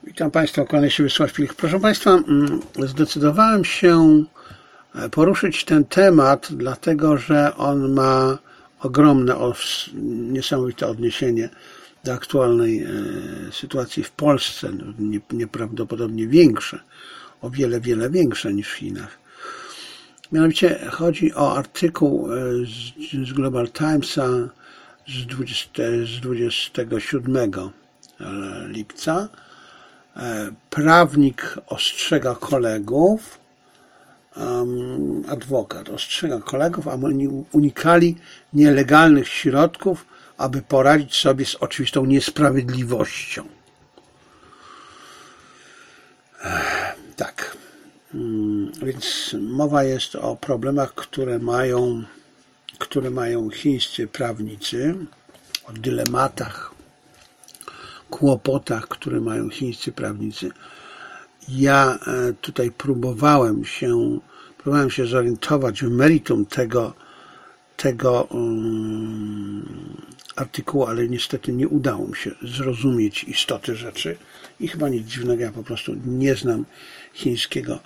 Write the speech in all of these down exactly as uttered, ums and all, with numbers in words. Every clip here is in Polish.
Witam Państwa, kłaniam się Wiesław Pilich. Proszę Państwa, zdecydowałem się poruszyć ten temat, dlatego że on ma ogromne, niesamowite odniesienie do aktualnej sytuacji w Polsce, nieprawdopodobnie większe, o wiele, wiele większe niż w Chinach. Mianowicie chodzi o artykuł z Global Timesa z dwudziestego siódmego lipca. Prawnik ostrzega kolegów, um, adwokat ostrzega kolegów, aby oni unikali nielegalnych środków, aby poradzić sobie z oczywistą niesprawiedliwością. Tak. Więc mowa jest o problemach, które mają, które mają chińscy prawnicy, o dylematach, kłopotach, które mają chińscy prawnicy. Ja tutaj próbowałem się, próbowałem się zorientować w meritum tego, tego um, artykułu, ale niestety nie udało mi się zrozumieć istoty rzeczy i chyba nic dziwnego, ja po prostu nie znam chińskiego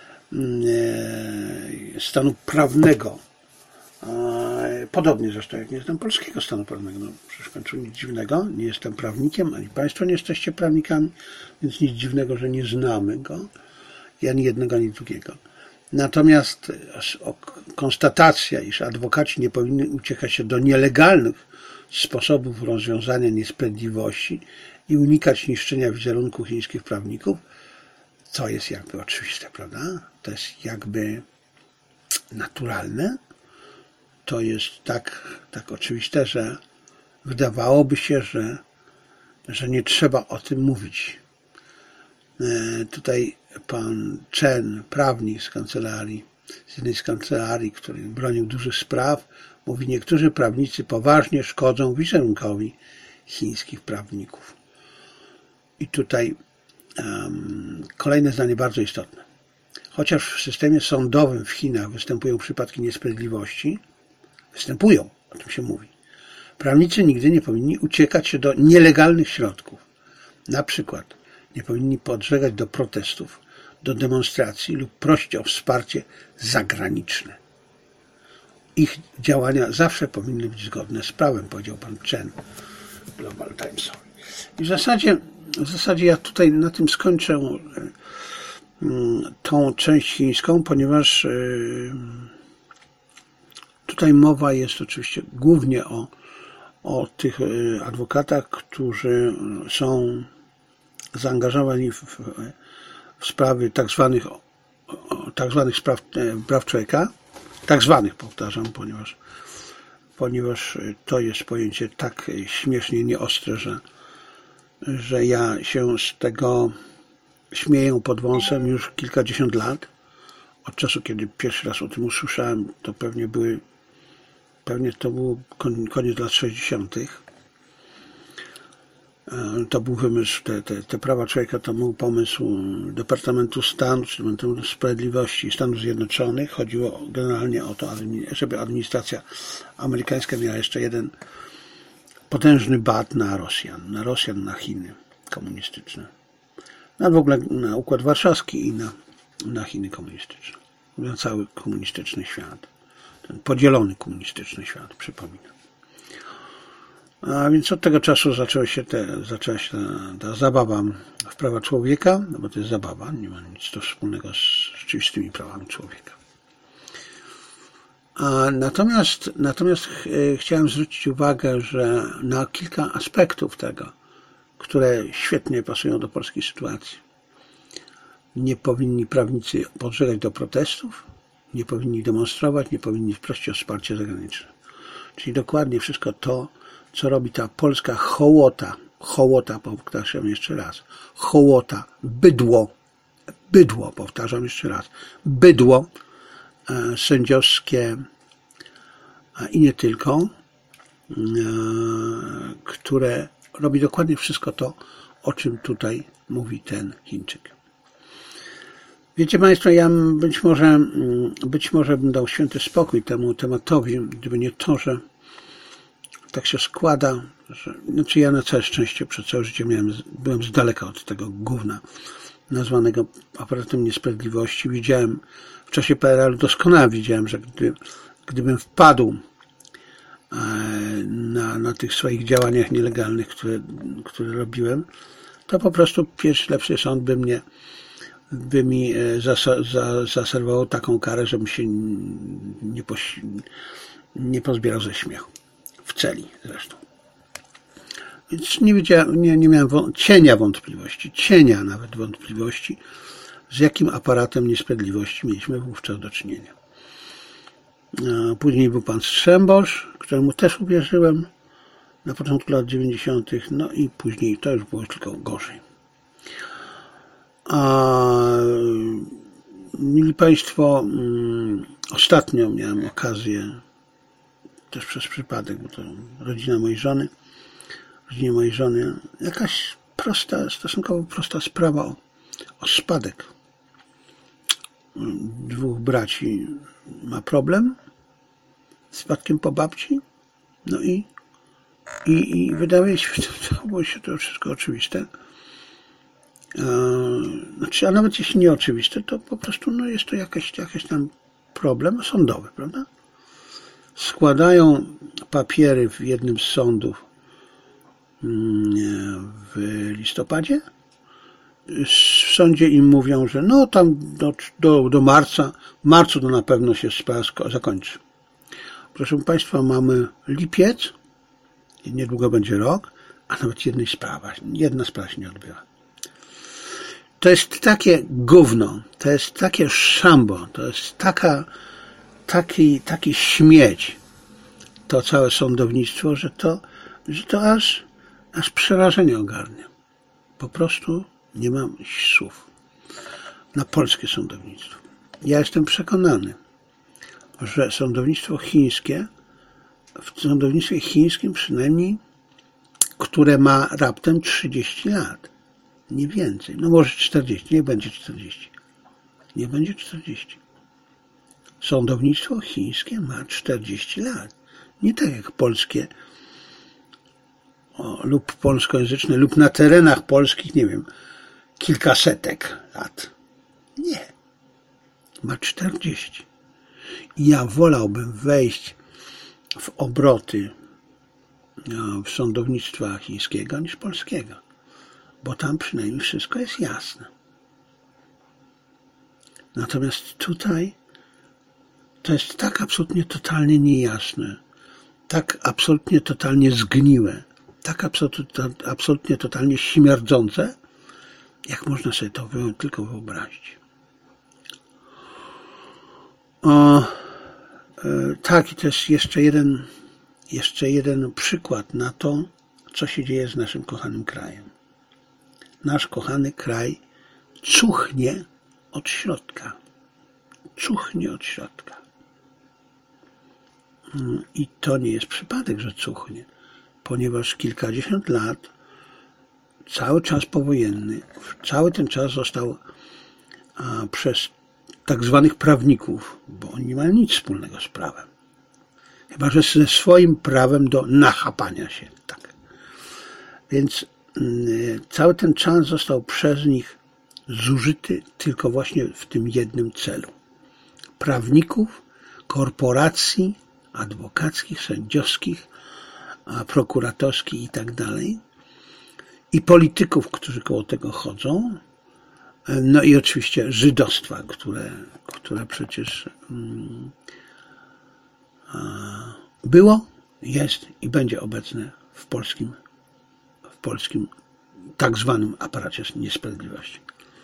e, stanu prawnego. Podobnie zresztą jak nie znam polskiego stanu prawnego. No, przecież w końcu nic dziwnego, nie jestem prawnikiem, ani Państwo nie jesteście prawnikami, więc nic dziwnego, że nie znamy go, i ani jednego, ani drugiego. Natomiast konstatacja, iż adwokaci nie powinni uciekać się do nielegalnych sposobów rozwiązania niesprawiedliwości i unikać niszczenia wizerunku chińskich prawników, to jest jakby oczywiste, prawda? To jest jakby naturalne. To jest tak, tak oczywiste, że wydawałoby się, że, że nie trzeba o tym mówić. E, tutaj pan Chen, prawnik z kancelarii, z jednej z kancelarii, który bronił dużych spraw, mówi: niektórzy prawnicy poważnie szkodzą wizerunkowi chińskich prawników. I tutaj um, kolejne zdanie bardzo istotne. Chociaż w systemie sądowym w Chinach występują przypadki niesprawiedliwości, występują, o tym się mówi, prawnicy nigdy nie powinni uciekać się do nielegalnych środków. Na przykład nie powinni podżegać do protestów, do demonstracji lub prosić o wsparcie zagraniczne. Ich działania zawsze powinny być zgodne z prawem, powiedział pan Chen Global Timesowi. I w zasadzie, w zasadzie ja tutaj na tym skończę tą część chińską, ponieważ tutaj mowa jest oczywiście głównie o, o tych adwokatach, którzy są zaangażowani w, w, w sprawy tak zwanych, tak zwanych spraw praw człowieka, tak zwanych, powtarzam, ponieważ, ponieważ to jest pojęcie tak śmiesznie nieostre, że, że ja się z tego śmieję pod wąsem już kilkadziesiąt lat. Od czasu, kiedy pierwszy raz o tym usłyszałem, to pewnie były Pewnie to był koniec lat sześćdziesiątych. To był wymysł, te, te, te prawa człowieka to był pomysł Departamentu Stanu, czy Departamentu Sprawiedliwości Stanów Zjednoczonych. Chodziło generalnie o to, żeby administracja amerykańska miała jeszcze jeden potężny bat na Rosjan, na Rosjan, na Chiny komunistyczne. No w ogóle na Układ Warszawski i na, na Chiny komunistyczne. Na cały komunistyczny świat. Ten podzielony komunistyczny świat, przypominam. A więc od tego czasu zaczęła się, te, zaczęła się ta, ta zabawa w prawa człowieka, no bo to jest zabawa, nie ma nic to wspólnego z rzeczywistymi prawami człowieka. A natomiast, natomiast ch chciałem zwrócić uwagę, że na kilka aspektów tego, które świetnie pasują do polskiej sytuacji. Nie powinni prawnicy podżegać do protestów, nie powinni demonstrować, nie powinni prosić o wsparcie zagraniczne. Czyli dokładnie wszystko to, co robi ta polska hołota, hołota, powtarzam jeszcze raz, hołota, bydło, bydło, powtarzam jeszcze raz, bydło e, sędziowskie a i nie tylko, e, które robi dokładnie wszystko to, o czym tutaj mówi ten Chińczyk. Wiecie Państwo, ja być może, być może bym dał święty spokój temu tematowi, gdyby nie to, że tak się składa, Że, znaczy ja na całe szczęście przez całe życie miałem, byłem z daleka od tego gówna nazwanego aparatem niesprawiedliwości. Widziałem w czasie P R L-u doskonale widziałem, że gdy, gdybym wpadł na, na tych swoich działaniach nielegalnych, które, które robiłem, to po prostu pierwszy lepszy sąd by mnie by mi zas- za, zaserwował taką karę, żebym się nie, poś- nie pozbierał ze śmiechu. W celi zresztą. Więc nie, wiedziałem, nie, nie miałem wą- cienia wątpliwości, cienia nawet wątpliwości, z jakim aparatem niesprawiedliwości mieliśmy wówczas do czynienia. Później był pan Strzembosz, któremu też uwierzyłem na początku lat dziewięćdziesiątych, no i później to już było tylko gorzej. A, mili Państwo, ostatnio miałem okazję, też przez przypadek, bo to rodzina mojej żony, rodzinie mojej żony, jakaś prosta, stosunkowo prosta sprawa o, o spadek. Dwóch braci ma problem z spadkiem po babci, no i, i, i wydaje się, to, się to wszystko oczywiste. Znaczy, a nawet jeśli nie oczywiste, to po prostu no, jest to jakiś, jakiś tam problem sądowy, prawda? Składają papiery w jednym z sądów w listopadzie. W sądzie im mówią, że no tam do, do, do marca, w marcu to na pewno się sprawa zakończy. Proszę Państwa, mamy lipiec, niedługo będzie rok, a nawet jednej sprawa, jedna sprawa się nie odbyła. To jest takie gówno, to jest takie szambo, to jest taka, taki, taki śmieć, to całe sądownictwo, że to, że to aż, aż przerażenie ogarnia. Po prostu nie mam słów na polskie sądownictwo. Ja jestem przekonany, że sądownictwo chińskie, w sądownictwie chińskim przynajmniej, które ma raptem trzydzieści lat, nie więcej, no może czterdzieści, nie będzie czterdzieści, nie będzie czterdzieści. Sądownictwo chińskie ma czterdzieści lat, nie tak jak polskie o, lub polskojęzyczne, lub na terenach polskich, nie wiem, kilkasetek lat. Nie. Ma czterdzieści. I ja wolałbym wejść w obroty no, w sądownictwa chińskiego niż polskiego, bo tam przynajmniej wszystko jest jasne. Natomiast tutaj to jest tak absolutnie totalnie niejasne, tak absolutnie totalnie zgniłe, tak absolutnie, absolutnie totalnie śmierdzące, jak można sobie to tylko wyobrazić. O, e, tak, i to jest jeszcze jeden, jeszcze jeden przykład na to, co się dzieje z naszym kochanym krajem. Nasz kochany kraj cuchnie od środka. Cuchnie od środka. I to nie jest przypadek, że cuchnie, ponieważ kilkadziesiąt lat, cały czas powojenny, cały ten czas został a, przez tak zwanych prawników, bo oni nie mają nic wspólnego z prawem. Chyba że ze swoim prawem do nachapania się. Tak. Więc y, cały ten czas został przez nich zużyty tylko właśnie w tym jednym celu. Prawników, korporacji, adwokackich, sędziowskich, prokuratorskich i tak dalej. I polityków, którzy koło tego chodzą. No i oczywiście żydostwa, które, które przecież um, było, jest i będzie obecne w polskim, w polskim tak zwanym aparacie niesprawiedliwości.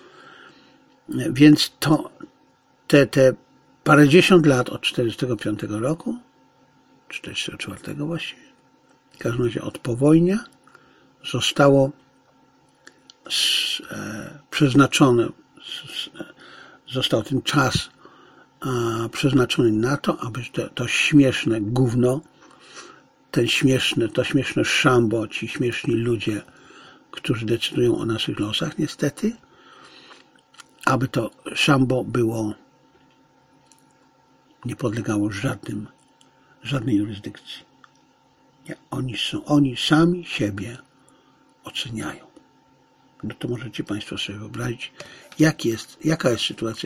Więc to te, te parędziesiąt lat od czterdziestego piątego roku, czterdziestego czwartego właściwie, w każdym razie od powojnia, zostało z, e, przeznaczone, z, został ten czas e, przeznaczony na to, aby to, to śmieszne gówno, ten śmieszne, to śmieszne szambo, ci śmieszni ludzie, którzy decydują o naszych losach, niestety, aby to szambo było, nie podlegało żadnym, żadnej jurysdykcji. Nie, oni są, oni sami siebie oceniają. No to możecie Państwo sobie wyobrazić, jak jest, jaka jest sytuacja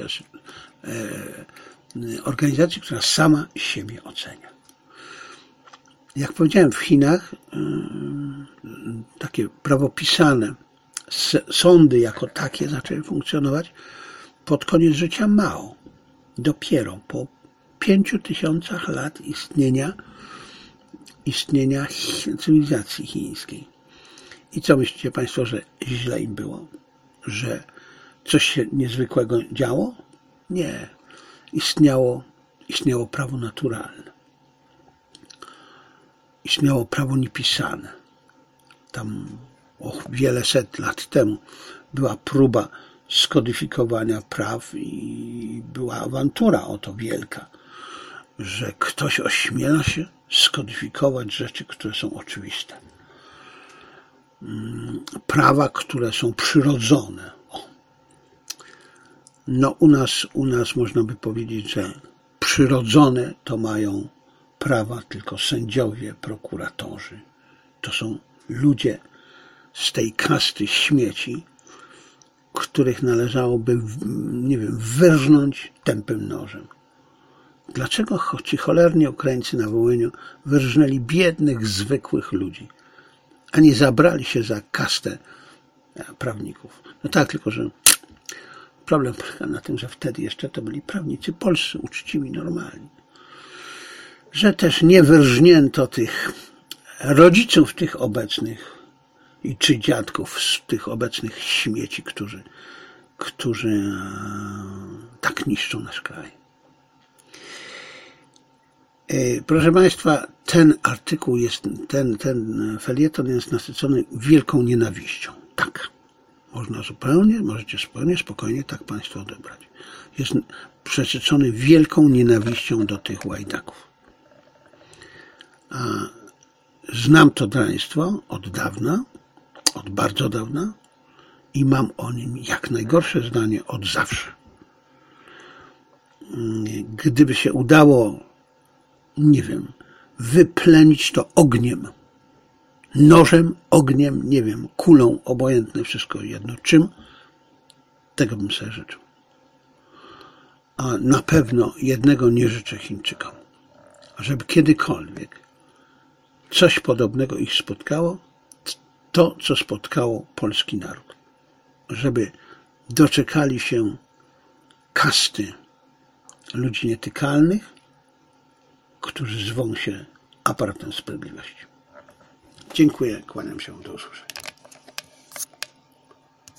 e, organizacji, która sama siebie ocenia. Jak powiedziałem, w Chinach e, takie prawopisane sądy jako takie zaczęły funkcjonować pod koniec życia Mao. Dopiero po pięciu tysiącach lat istnienia, istnienia cywilizacji chińskiej. I co myślicie Państwo, że źle im było? Że coś się niezwykłego działo? Nie. Istniało, istniało prawo naturalne. Istniało prawo niepisane. Tam o wiele set lat temu była próba skodyfikowania praw i była awantura o to wielka, że ktoś ośmiela się skodyfikować rzeczy, które są oczywiste. Prawa, które są przyrodzone. O. No u nas, u nas można by powiedzieć, że przyrodzone to mają prawa tylko sędziowie, prokuratorzy. To są ludzie z tej kasty śmieci, których należałoby, nie wiem, wyrżnąć tępym nożem. Dlaczego ci cholerni Ukraińcy na Wołyniu wyrżnęli biednych, zwykłych ludzi, a nie zabrali się za kastę prawników? No tak, tylko że problem polega na tym, że wtedy jeszcze to byli prawnicy polscy, uczciwi, normalni. Że też nie wyrżnięto tych rodziców tych obecnych i czy dziadków z tych obecnych śmieci, którzy, którzy tak niszczą nasz kraj. Proszę Państwa, ten artykuł jest, ten, ten felieton jest nasycony wielką nienawiścią. Tak. Można zupełnie, możecie zupełnie spokojnie tak Państwo odebrać. Jest przesycony wielką nienawiścią do tych łajdaków. A znam to draństwo od dawna, od bardzo dawna i mam o nim jak najgorsze zdanie od zawsze. Gdyby się udało, nie wiem, wyplenić to ogniem, nożem, ogniem, nie wiem, kulą, obojętne, wszystko jedno czym, tego bym sobie życzył. A na pewno jednego nie życzę Chińczykom, żeby kiedykolwiek coś podobnego ich spotkało, to, co spotkało polski naród. Żeby doczekali się kasty ludzi nietykalnych, którzy zwą się aparatem sprawiedliwości. Dziękuję, kłaniam się, do usłyszenia.